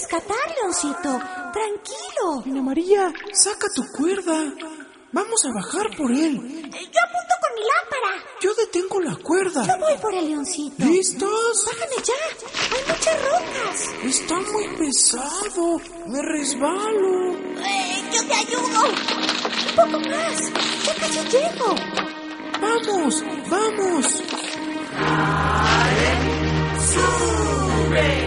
rescatar, Leoncito. Tranquilo. Doña María, saca tu cuerda. Vamos a bajar por él. Yo apunto con mi lámpara. Yo detengo la cuerda. Yo voy por el Leoncito. ¿Listos? Bájame ya. Hay muchas rocas. Está muy pesado. Me resbalo. Yo te ayudo. Un poco más. Ya casi llego. ¡Vamos! ¡Vamos! ¡Sube!